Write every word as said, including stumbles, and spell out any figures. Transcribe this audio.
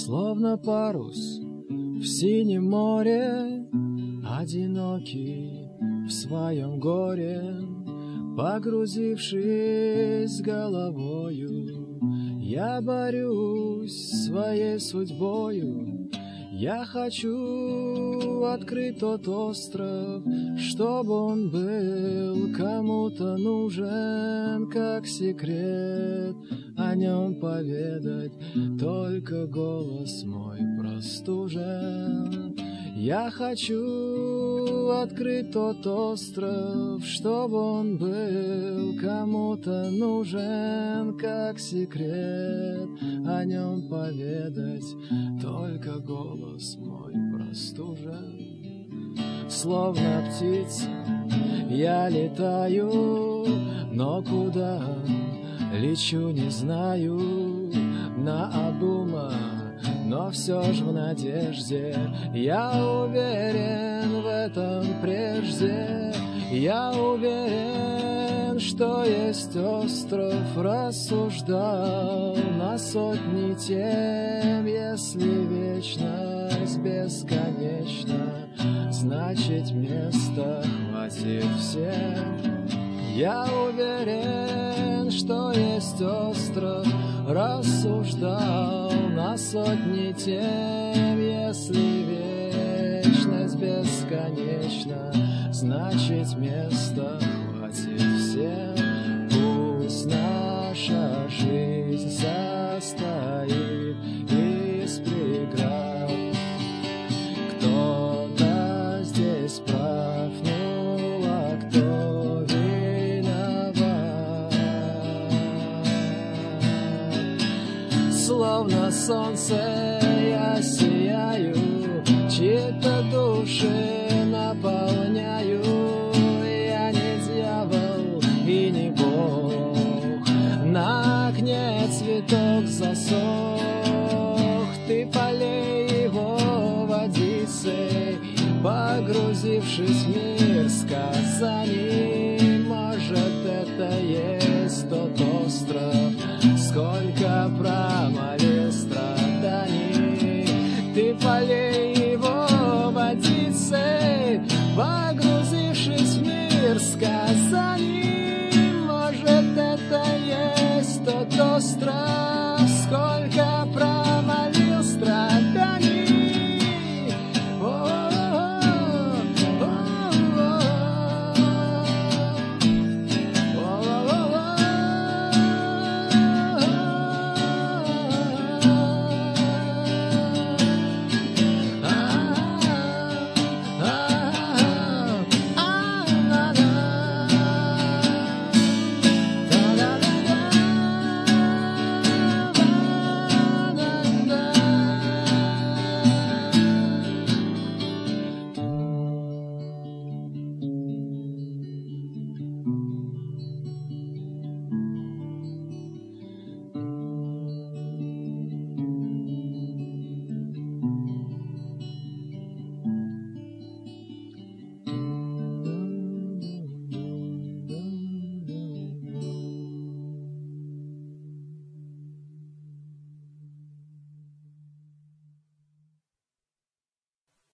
Словно парус в синем море, одинокий в своем горе, погрузившись головою, я борюсь с своей судьбою. Я хочу открыть тот остров, чтобы он был кому-то нужен, как секрет, о нем поведать только голос мой простужен. Я хочу открыть тот остров, чтобы он был кому-то нужен, как секрет, о нем поведать только голос мой простужен. Словно птица я летаю, но куда лечу не знаю, наобума, но все ж в надежде. Я уверен в этом прежде, я уверен, что есть остров, рассуждал на сотни тем. Если вечность бесконечна, значит места хватит всем. Я уверен, что есть остров, рассуждал на сотни тем. Если вечность бесконечна, значит места хватит всем. Пусть наша жизнь состоит из преград, кто-то здесь прав, ну а кто виноват? Словно солнце я сияю, чьи-то души наполняю. Я не дьявол и не Бог, на окне цветок засох. Ты полей его водицей, погрузившись в мир сказаний. Может, это есть тот остров, сколько промолил страданий. Ты полей его водицей, погрузившись в мир сказаний. Может, это есть тот остров,